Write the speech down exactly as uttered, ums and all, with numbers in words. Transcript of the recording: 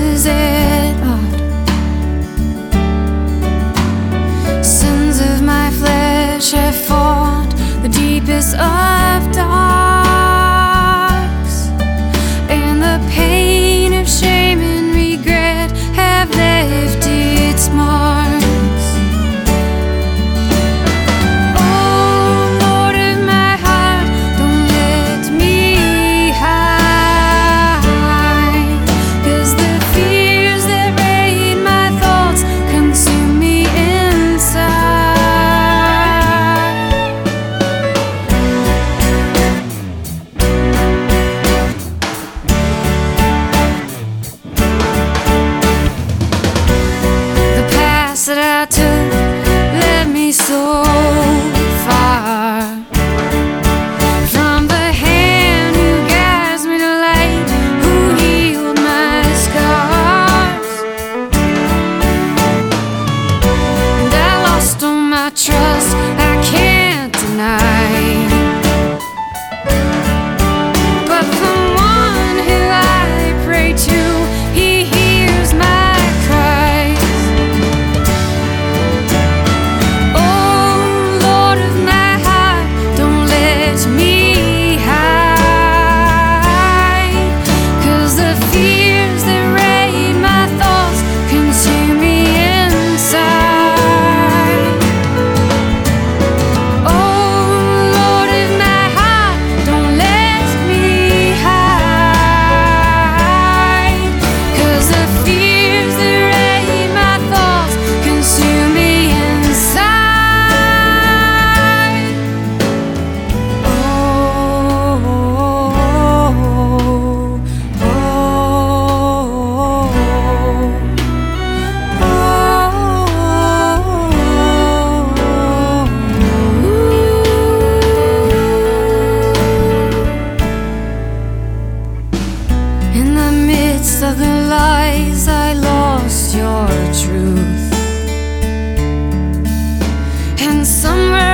is it odd? Sins of my flesh have fought the deepest of darks, and the pain of shame and regret have left its marks. That I took led me so far from the hand who guides me to light, who healed my scars. And I lost all my trust, I can't deny, but the one who I pray to, he hears my cries. In the midst of the lies, I lost your truth, and somewhere